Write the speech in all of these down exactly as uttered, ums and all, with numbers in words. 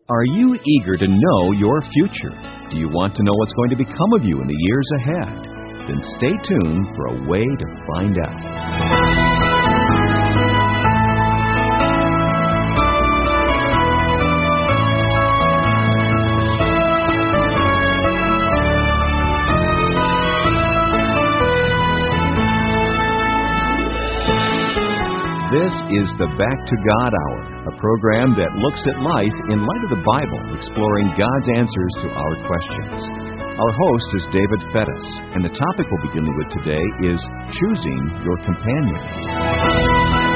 Are you eager to know your future? Do you want to know what's going to become of you in the years ahead? Then stay tuned for a way to find out. This is the Back to God Hour, a program that looks at life in light of the Bible, exploring God's answers to our questions. Our host is David Fettis, and the topic we'll be dealing with today is choosing your companion.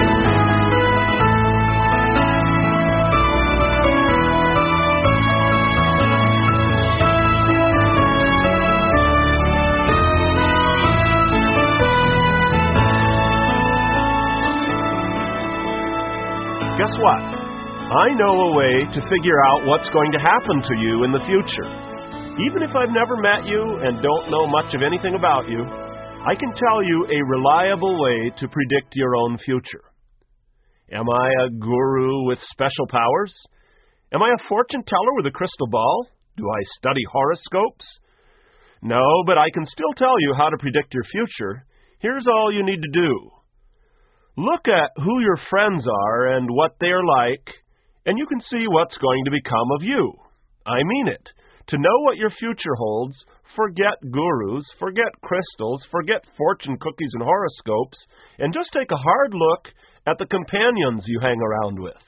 Guess what? I know a way to figure out what's going to happen to you in the future. Even if I've never met you and don't know much of anything about you, I can tell you a reliable way to predict your own future. Am I a guru with special powers? Am I a fortune teller with a crystal ball? Do I study horoscopes? No, but I can still tell you how to predict your future. Here's all you need to do. Look at who your friends are and what they're like, and you can see what's going to become of you. I mean it. To know what your future holds, forget gurus, forget crystals, forget fortune cookies and horoscopes, and just take a hard look at the companions you hang around with.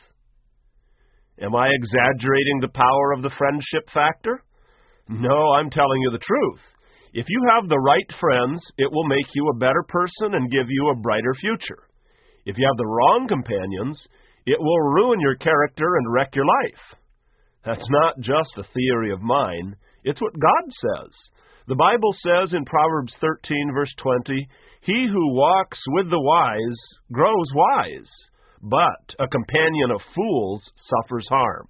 Am I exaggerating the power of the friendship factor? No, I'm telling you the truth. If you have the right friends, it will make you a better person and give you a brighter future. If you have the wrong companions, it will ruin your character and wreck your life. That's not just a theory of mine. It's what God says. The Bible says in Proverbs thirteen, verse twenty, "He who walks with the wise grows wise, but a companion of fools suffers harm."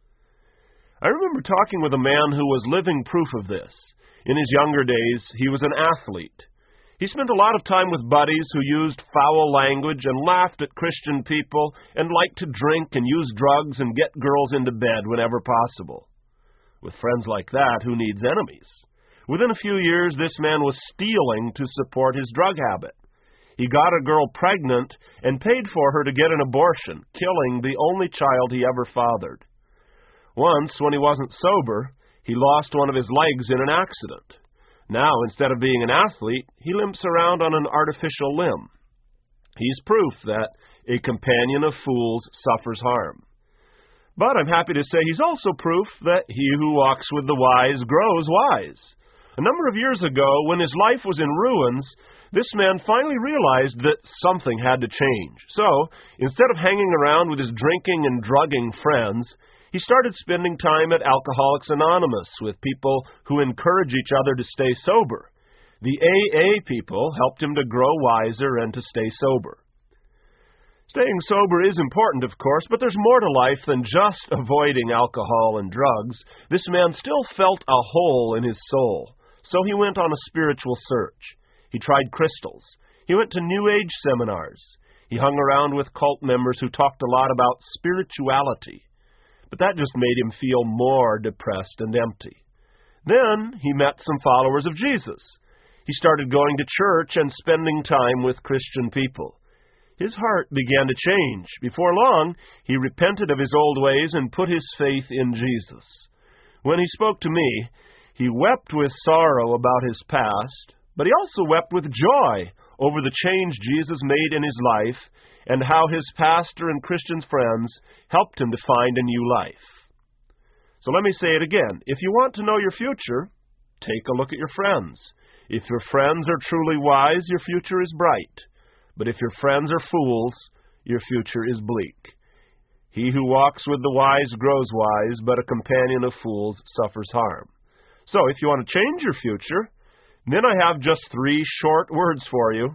I remember talking with a man who was living proof of this. In his younger days, he was an athlete. He spent a lot of time with buddies who used foul language and laughed at Christian people and liked to drink and use drugs and get girls into bed whenever possible. With friends like that, who needs enemies? Within a few years, this man was stealing to support his drug habit. He got a girl pregnant and paid for her to get an abortion, killing the only child he ever fathered. Once, when he wasn't sober, he lost one of his legs in an accident. Now, instead of being an athlete, he limps around on an artificial limb. He's proof that a companion of fools suffers harm. But I'm happy to say he's also proof that he who walks with the wise grows wise. A number of years ago, when his life was in ruins, this man finally realized that something had to change. So, instead of hanging around with his drinking and drugging friends, he started spending time at Alcoholics Anonymous with people who encourage each other to stay sober. The A A people helped him to grow wiser and to stay sober. Staying sober is important, of course, but there's more to life than just avoiding alcohol and drugs. This man still felt a hole in his soul, so he went on a spiritual search. He tried crystals. He went to New Age seminars. He hung around with cult members who talked a lot about spirituality. But that just made him feel more depressed and empty. Then he met some followers of Jesus. He started going to church and spending time with Christian people. His heart began to change. Before long, he repented of his old ways and put his faith in Jesus. When he spoke to me, he wept with sorrow about his past, but he also wept with joy over the change Jesus made in his life and how his pastor and Christian friends helped him to find a new life. So let me say it again. If you want to know your future, take a look at your friends. If your friends are truly wise, your future is bright. But if your friends are fools, your future is bleak. He who walks with the wise grows wise, but a companion of fools suffers harm. So if you want to change your future, then I have just three short words for you.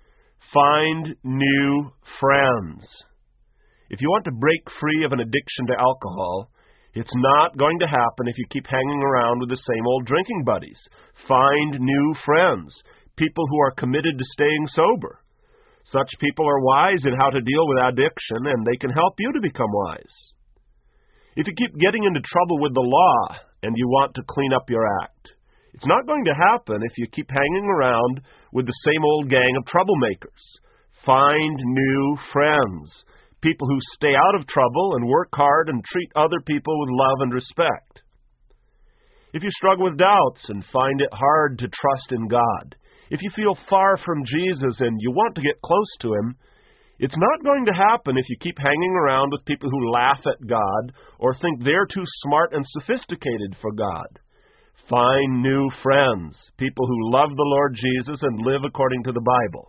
Find new friends. If you want to break free of an addiction to alcohol, it's not going to happen if you keep hanging around with the same old drinking buddies. Find new friends, people who are committed to staying sober. Such people are wise in how to deal with addiction, and they can help you to become wise. If you keep getting into trouble with the law and you want to clean up your act, it's not going to happen if you keep hanging around with the same old gang of troublemakers. Find new friends, people who stay out of trouble and work hard and treat other people with love and respect. If you struggle with doubts and find it hard to trust in God, if you feel far from Jesus and you want to get close to Him, it's not going to happen if you keep hanging around with people who laugh at God or think they're too smart and sophisticated for God. Find new friends, people who love the Lord Jesus and live according to the Bible.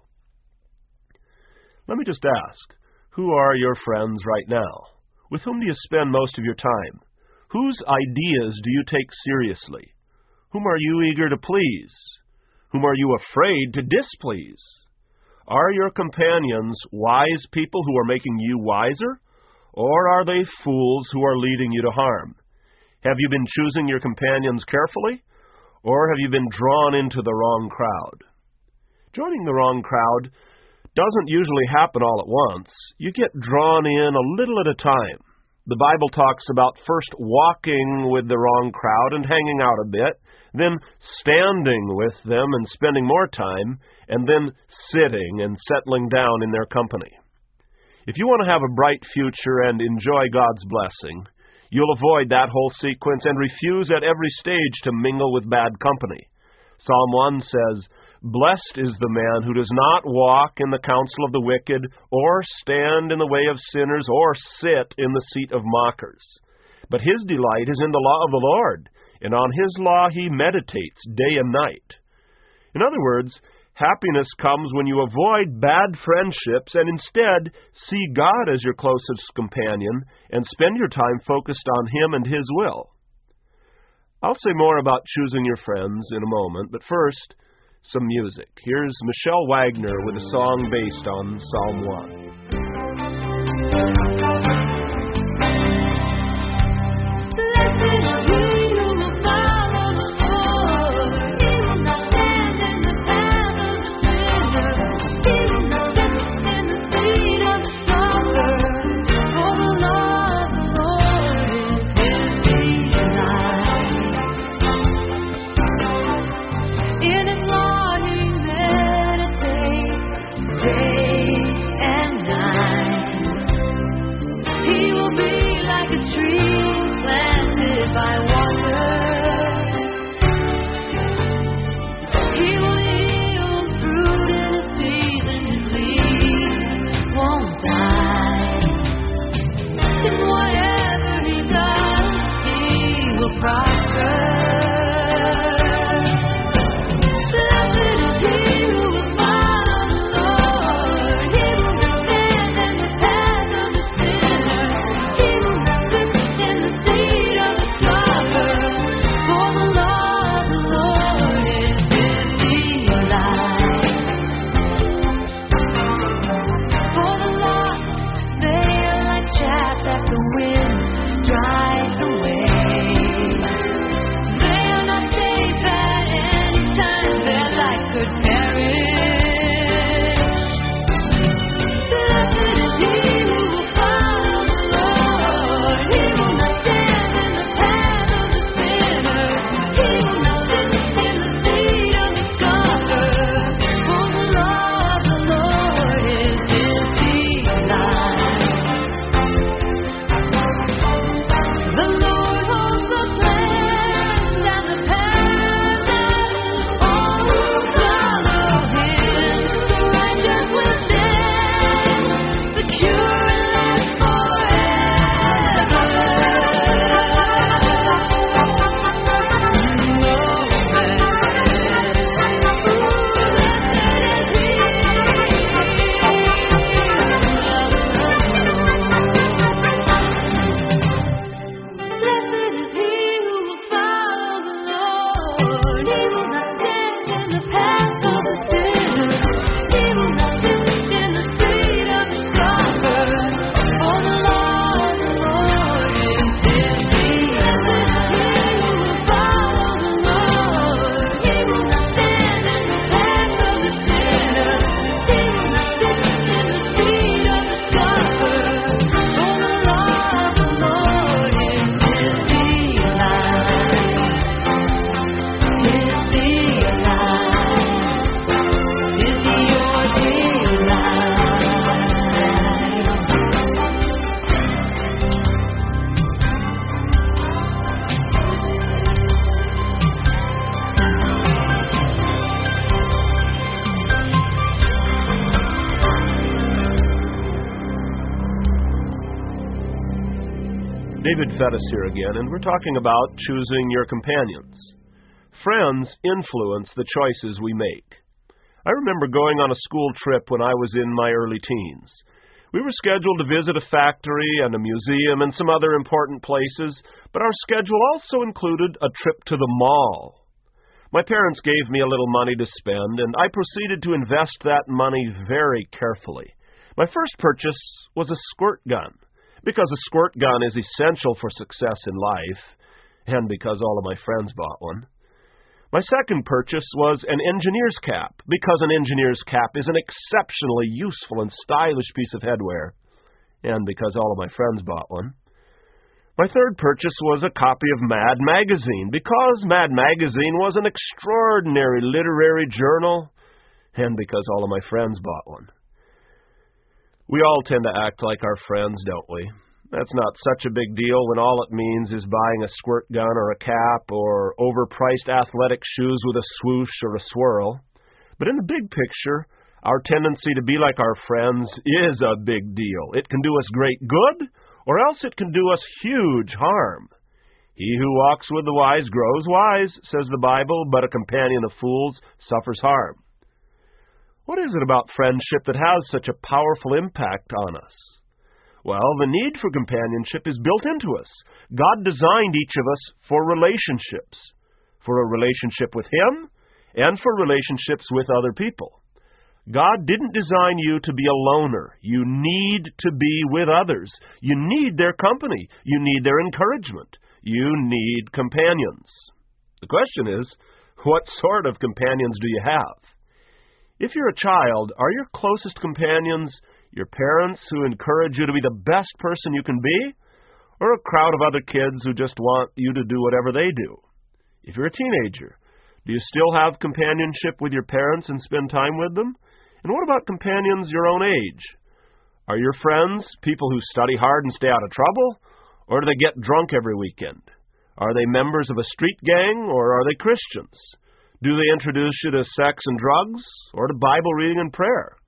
Let me just ask, who are your friends right now? With whom do you spend most of your time? Whose ideas do you take seriously? Whom are you eager to please? Whom are you afraid to displease? Are your companions wise people who are making you wiser, or are they fools who are leading you to harm? Have you been choosing your companions carefully, or have you been drawn into the wrong crowd? Joining the wrong crowd doesn't usually happen all at once. You get drawn in a little at a time. The Bible talks about first walking with the wrong crowd and hanging out a bit, then standing with them and spending more time, and then sitting and settling down in their company. If you want to have a bright future and enjoy God's blessing, you'll avoid that whole sequence and refuse at every stage to mingle with bad company. Psalm one says, "Blessed is the man who does not walk in the counsel of the wicked, or stand in the way of sinners, or sit in the seat of mockers. But his delight is in the law of the Lord, and on his law he meditates day and night." In other words, happiness comes when you avoid bad friendships and instead see God as your closest companion and spend your time focused on Him and His will. I'll say more about choosing your friends in a moment, but first, some music. Here's Michelle Wagner with a song based on Psalm one. David Fettis here again, and we're talking about choosing your companions. Friends influence the choices we make. I remember going on a school trip when I was in my early teens. We were scheduled to visit a factory and a museum and some other important places, but our schedule also included a trip to the mall. My parents gave me a little money to spend, and I proceeded to invest that money very carefully. My first purchase was a squirt gun, because a squirt gun is essential for success in life, and because all of my friends bought one. My second purchase was an engineer's cap, because an engineer's cap is an exceptionally useful and stylish piece of headwear, and because all of my friends bought one. My third purchase was a copy of Mad Magazine, because Mad Magazine was an extraordinary literary journal, and because all of my friends bought one. We all tend to act like our friends, don't we? That's not such a big deal when all it means is buying a squirt gun or a cap or overpriced athletic shoes with a swoosh or a swirl. But in the big picture, our tendency to be like our friends is a big deal. It can do us great good, or else it can do us huge harm. He who walks with the wise grows wise, says the Bible, but a companion of fools suffers harm. What is it about friendship that has such a powerful impact on us? Well, the need for companionship is built into us. God designed each of us for relationships, for a relationship with Him and for relationships with other people. God didn't design you to be a loner. You need to be with others. You need their company. You need their encouragement. You need companions. The question is, what sort of companions do you have? If you're a child, are your closest companions your parents who encourage you to be the best person you can be, or a crowd of other kids who just want you to do whatever they do? If you're a teenager, do you still have companionship with your parents and spend time with them? And what about companions your own age? Are your friends people who study hard and stay out of trouble, or do they get drunk every weekend? Are they members of a street gang, or are they Christians? Do they introduce you to sex and drugs, or to Bible reading and prayer?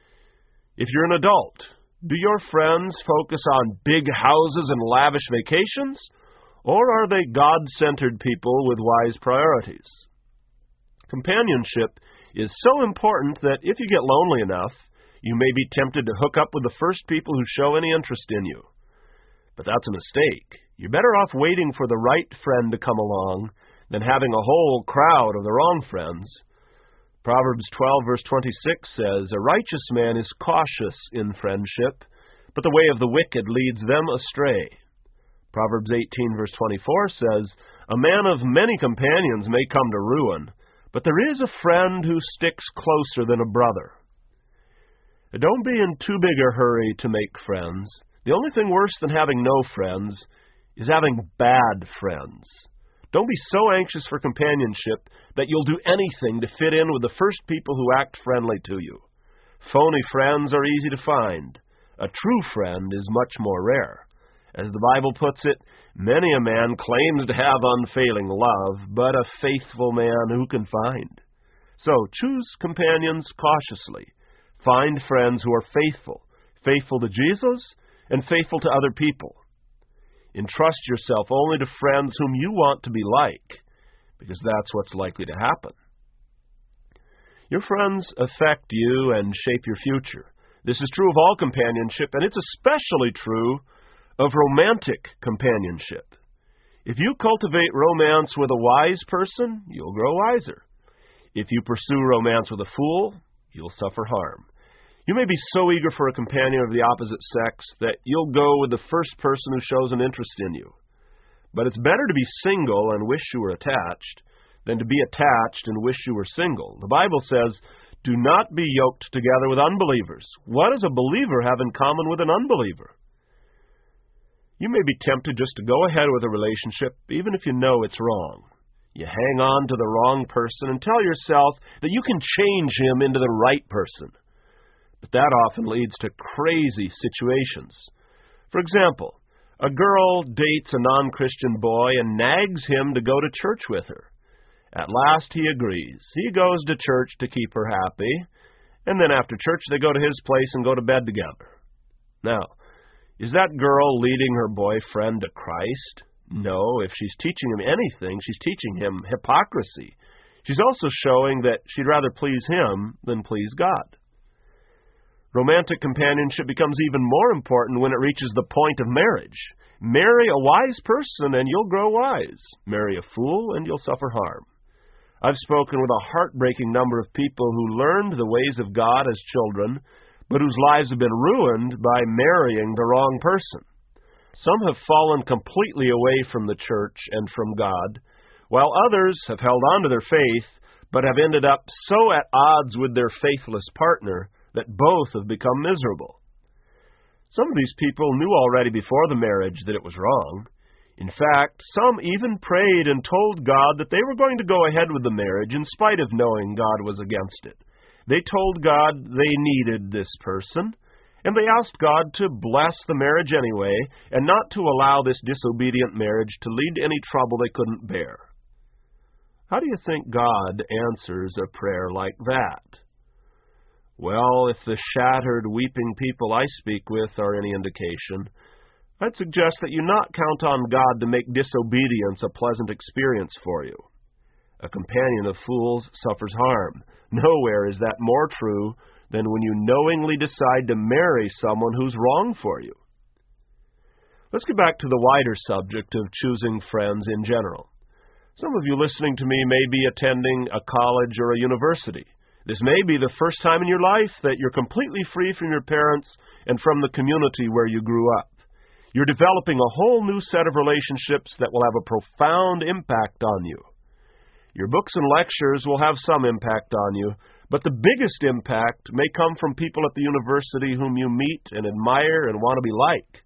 If you're an adult, do your friends focus on big houses and lavish vacations, or are they God-centered people with wise priorities? Companionship is so important that if you get lonely enough, you may be tempted to hook up with the first people who show any interest in you. But that's a mistake. You're better off waiting for the right friend to come along than having a whole crowd of the wrong friends. Proverbs twelve, verse twenty-six says, "A righteous man is cautious in friendship, but the way of the wicked leads them astray." Proverbs eighteen, verse twenty-four says, "A man of many companions may come to ruin, but there is a friend who sticks closer than a brother." Don't be in too big a hurry to make friends. The only thing worse than having no friends is having bad friends. Don't be so anxious for companionship that you'll do anything to fit in with the first people who act friendly to you. Phony friends are easy to find. A true friend is much more rare. As the Bible puts it, many a man claims to have unfailing love, but a faithful man who can find? So choose companions cautiously. Find friends who are faithful, faithful to Jesus and faithful to other people. Entrust yourself only to friends whom you want to be like, because that's what's likely to happen. Your friends affect you and shape your future. This is true of all companionship, and it's especially true of romantic companionship. If you cultivate romance with a wise person, you'll grow wiser. If you pursue romance with a fool, you'll suffer harm. You may be so eager for a companion of the opposite sex that you'll go with the first person who shows an interest in you. But it's better to be single and wish you were attached than to be attached and wish you were single. The Bible says, "Do not be yoked together with unbelievers." What does a believer have in common with an unbeliever? You may be tempted just to go ahead with a relationship even if you know it's wrong. You hang on to the wrong person and tell yourself that you can change him into the right person. But that often leads to crazy situations. For example, a girl dates a non-Christian boy and nags him to go to church with her. At last he agrees. He goes to church to keep her happy, and then after church they go to his place and go to bed together. Now, Is that girl leading her boyfriend to Christ? No, if she's teaching him anything, she's teaching him hypocrisy. She's also showing that she'd rather please him than please God. Romantic companionship becomes even more important when it reaches the point of marriage. Marry a wise person and you'll grow wise. Marry a fool and you'll suffer harm. I've spoken with a heartbreaking number of people who learned the ways of God as children, but whose lives have been ruined by marrying the wrong person. Some have fallen completely away from the church and from God, while others have held on to their faith, but have ended up so at odds with their faithless partner that both have become miserable. Some of these people knew already before the marriage that it was wrong. In fact, some even prayed and told God that they were going to go ahead with the marriage in spite of knowing God was against it. They told God they needed this person, and they asked God to bless the marriage anyway, and not to allow this disobedient marriage to lead to any trouble they couldn't bear. How do you think God answers a prayer like that? Well, if the shattered, weeping people I speak with are any indication, I'd suggest that you not count on God to make disobedience a pleasant experience for you. A companion of fools suffers harm. Nowhere is that more true than when you knowingly decide to marry someone who's wrong for you. Let's get back to the wider subject of choosing friends in general. Some of you listening to me may be attending a college or a university. This may be the first time in your life that you're completely free from your parents and from the community where you grew up. You're developing a whole new set of relationships that will have a profound impact on you. Your books and lectures will have some impact on you, but the biggest impact may come from people at the university whom you meet and admire and want to be like.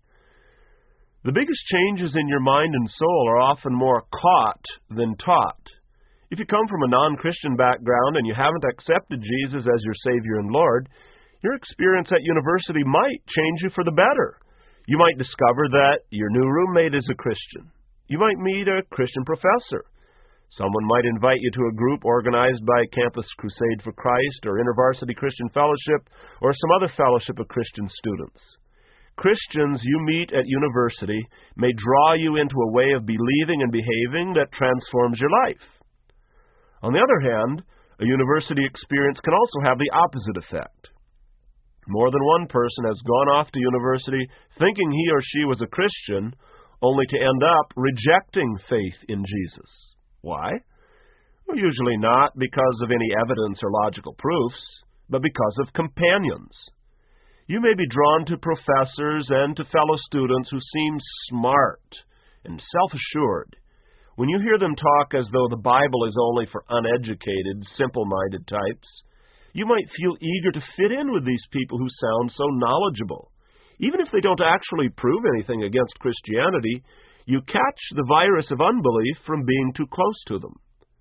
The biggest changes in your mind and soul are often more caught than taught. If you come from a non-Christian background and you haven't accepted Jesus as your Savior and Lord, your experience at university might change you for the better. You might discover that your new roommate is a Christian. You might meet a Christian professor. Someone might invite you to a group organized by Campus Crusade for Christ or InterVarsity Christian Fellowship or some other fellowship of Christian students. Christians you meet at university may draw you into a way of believing and behaving that transforms your life. On the other hand, a university experience can also have the opposite effect. More than one person has gone off to university thinking he or she was a Christian, only to end up rejecting faith in Jesus. Why? Well, usually not because of any evidence or logical proofs, but because of companions. You may be drawn to professors and to fellow students who seem smart and self-assured. When you hear them talk as though the Bible is only for uneducated, simple-minded types, you might feel eager to fit in with these people who sound so knowledgeable. Even if they don't actually prove anything against Christianity, you catch the virus of unbelief from being too close to them.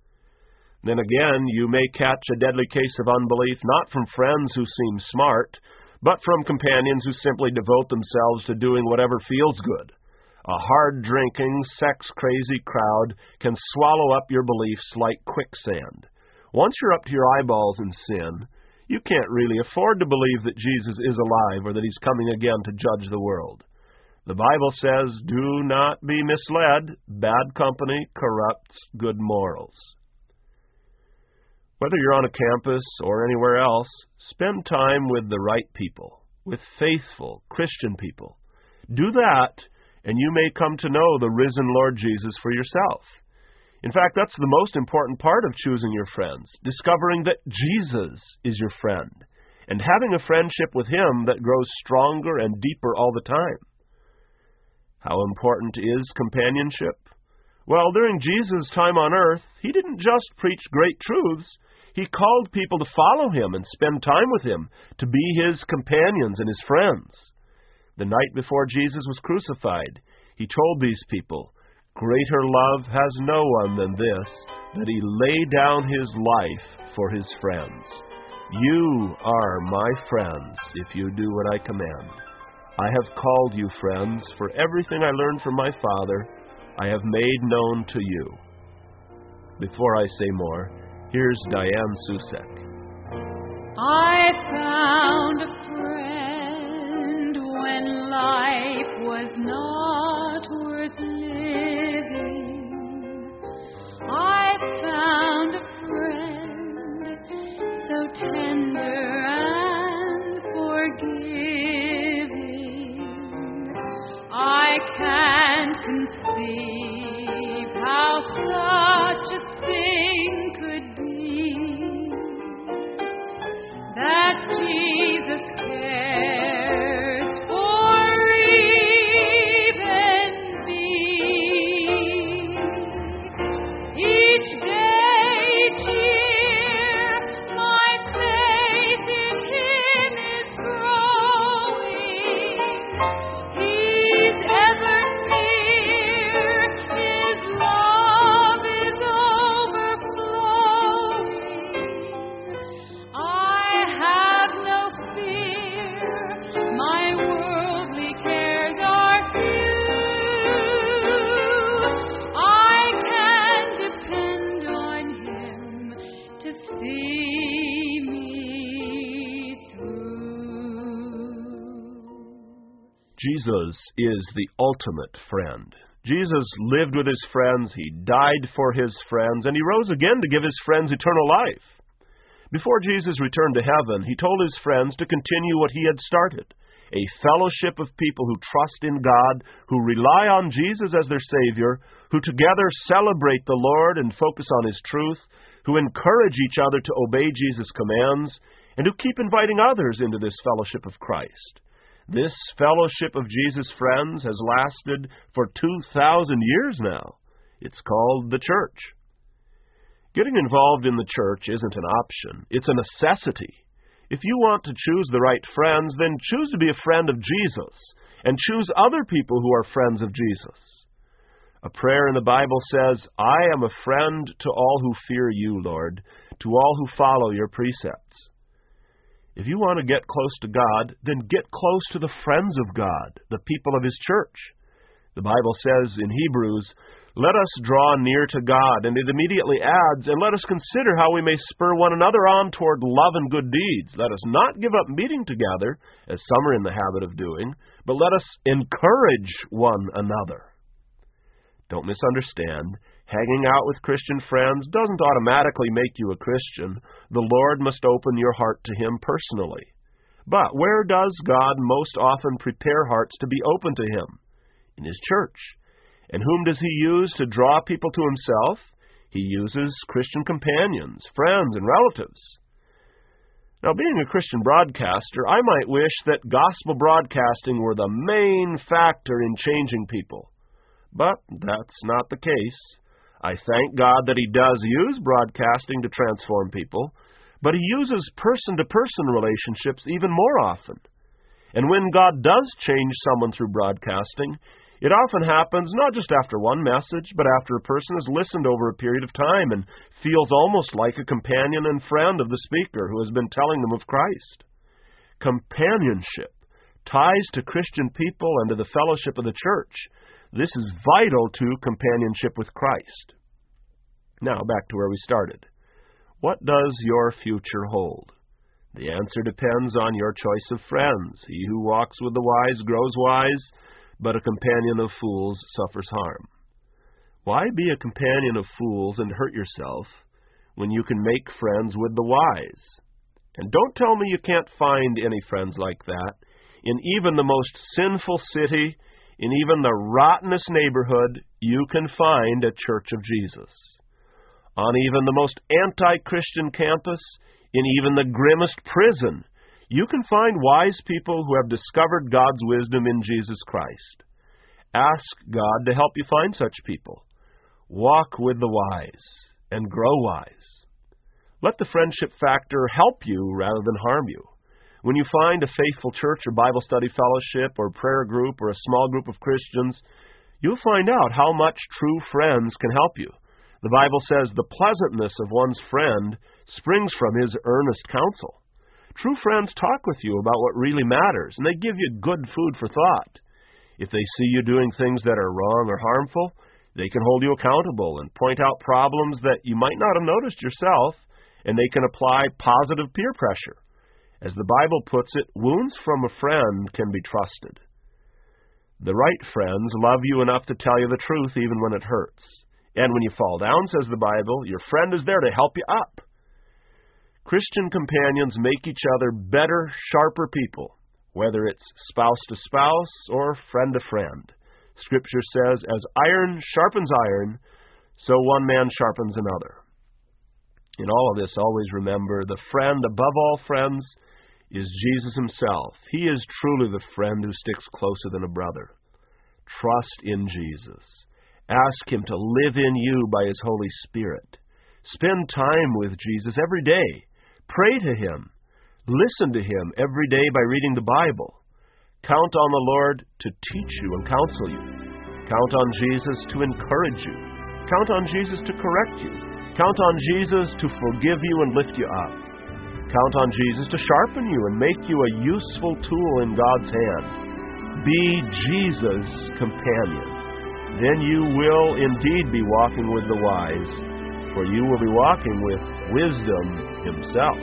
Then again, you may catch a deadly case of unbelief not from friends who seem smart, but from companions who simply devote themselves to doing whatever feels good. A hard-drinking, sex-crazy crowd can swallow up your beliefs like quicksand. Once you're up to your eyeballs in sin, you can't really afford to believe that Jesus is alive or that he's coming again to judge the world. The Bible says, do not be misled. Bad company corrupts good morals. Whether you're on a campus or anywhere else, spend time with the right people, with faithful Christian people. Do that, and you may come to know the risen Lord Jesus for yourself. In fact, that's the most important part of choosing your friends, discovering that Jesus is your friend, and having a friendship with him that grows stronger and deeper all the time. How important is companionship? Well, during Jesus' time on earth, he didn't just preach great truths. He called people to follow him and spend time with him, to be his companions and his friends. The night before Jesus was crucified, he told these people, greater love has no one than this, that he lay down his life for his friends. You are my friends if you do what I command. I have called you friends, for everything I learned from my Father I have made known to you. Before I say more, here's Diane Susek. I found a friend when life was not worth living, I found a friend so tender and forgiving. I can't conceive how such a thing could be, that Jesus cares for even me. Each day, each year, my faith in Him is growing. He's ever near, His love is overflowing. I have no fear, my worldly cares are few. I can depend on Him to see me through. Jesus is the ultimate friend. Jesus lived with His friends, He died for His friends, and He rose again to give His friends eternal life. Before Jesus returned to heaven, He told His friends to continue what He had started, a fellowship of people who trust in God, who rely on Jesus as their Savior, who together celebrate the Lord and focus on His truth, who encourage each other to obey Jesus' commands, and who keep inviting others into this fellowship of Christ. This fellowship of Jesus' friends has lasted for two thousand years now. It's called the church. Getting involved in the church isn't an option. It's a necessity. If you want to choose the right friends, then choose to be a friend of Jesus, and choose other people who are friends of Jesus. A prayer in the Bible says, I am a friend to all who fear you, Lord, to all who follow your precepts. If you want to get close to God, then get close to the friends of God, the people of His church. The Bible says in Hebrews, let us draw near to God, and it immediately adds, and let us consider how we may spur one another on toward love and good deeds. Let us not give up meeting together, as some are in the habit of doing, but let us encourage one another. Don't misunderstand. Hanging out with Christian friends doesn't automatically make you a Christian. The Lord must open your heart to Him personally. But where does God most often prepare hearts to be open to Him? In His church. And whom does He use to draw people to Himself? He uses Christian companions, friends, and relatives. Now, being a Christian broadcaster, I might wish that gospel broadcasting were the main factor in changing people. But that's not the case. I thank God that He does use broadcasting to transform people, but He uses person-to-person relationships even more often. And when God does change someone through broadcasting, it often happens not just after one message, but after a person has listened over a period of time and feels almost like a companion and friend of the speaker who has been telling them of Christ. Companionship ties to Christian people and to the fellowship of the church. This is vital to companionship with Christ. Now, back to where we started. What does your future hold? The answer depends on your choice of friends. He who walks with the wise grows wise, but a companion of fools suffers harm. Why be a companion of fools and hurt yourself when you can make friends with the wise? And don't tell me you can't find any friends like that. In even the most sinful city, in even the rottenest neighborhood, you can find a church of Jesus. On even the most anti-Christian campus, in even the grimmest prison, you can find wise people who have discovered God's wisdom in Jesus Christ. Ask God to help you find such people. Walk with the wise and grow wise. Let the friendship factor help you rather than harm you. When you find a faithful church or Bible study fellowship or prayer group or a small group of Christians, you'll find out how much true friends can help you. The Bible says the pleasantness of one's friend springs from his earnest counsel. True friends talk with you about what really matters, and they give you good food for thought. If they see you doing things that are wrong or harmful, they can hold you accountable and point out problems that you might not have noticed yourself, and they can apply positive peer pressure. As the Bible puts it, wounds from a friend can be trusted. The right friends love you enough to tell you the truth even when it hurts. And when you fall down, says the Bible, your friend is there to help you up. Christian companions make each other better, sharper people, whether it's spouse to spouse or friend to friend. Scripture says, as iron sharpens iron, so one man sharpens another. In all of this, always remember, the friend above all friends is Jesus himself. He is truly the friend who sticks closer than a brother. Trust in Jesus. Ask him to live in you by his Holy Spirit. Spend time with Jesus every day. Pray to him. Listen to him every day by reading the Bible. Count on the Lord to teach you and counsel you. Count on Jesus to encourage you. Count on Jesus to correct you. Count on Jesus to forgive you and lift you up. Count on Jesus to sharpen you and make you a useful tool in God's hand. Be Jesus' companion. Then you will indeed be walking with the wise, for you will be walking with wisdom himself.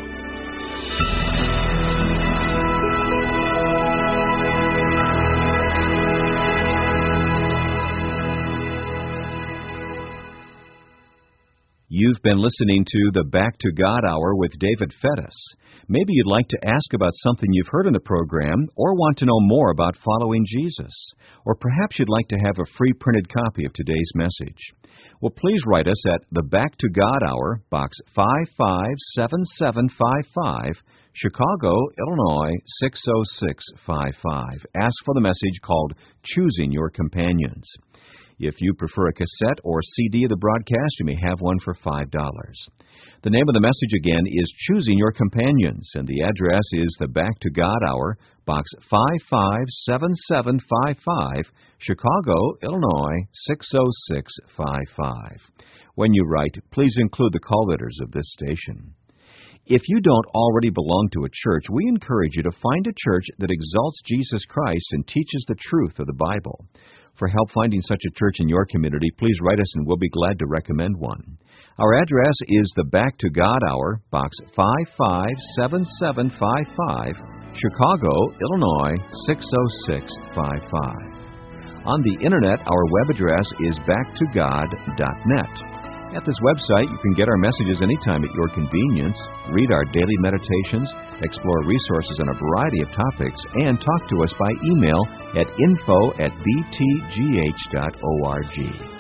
You've been listening to the Back to God Hour with David Fettis. Maybe you'd like to ask about something you've heard in the program or want to know more about following Jesus. Or perhaps you'd like to have a free printed copy of today's message. Well, please write us at the Back to God Hour, Box five five seven seven five five, Chicago, Illinois six oh six five five. Ask for the message called Choosing Your Companions. If you prefer a cassette or C D of the broadcast, you may have one for five dollars. The name of the message again is Choosing Your Companions, and the address is the Back to God Hour, Box five five seven seven five five, Chicago, Illinois six oh six five five. When you write, please include the call letters of this station. If you don't already belong to a church, we encourage you to find a church that exalts Jesus Christ and teaches the truth of the Bible. For help finding such a church in your community, please write us and we'll be glad to recommend one. Our address is the Back to God Hour, Box five five seven seven five five, Chicago, Illinois six oh six five five. On the Internet, our web address is back to god dot net. At this website, you can get our messages anytime at your convenience, read our daily meditations, explore resources on a variety of topics, and talk to us by email at info at b t g h dot org.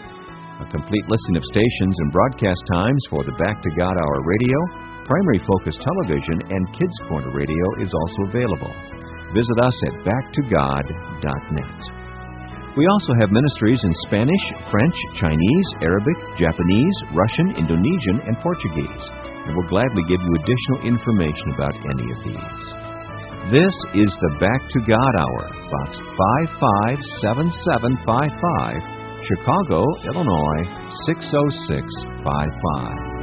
A complete listing of stations and broadcast times for the Back to God Hour radio, Primary Focus Television, and Kids Corner Radio is also available. Visit us at back to god dot net. We also have ministries in Spanish, French, Chinese, Arabic, Japanese, Russian, Indonesian, and Portuguese, and we'll gladly give you additional information about any of these. This is the Back to God Hour, Box five five seven seven five five, Chicago, Illinois six oh six five five.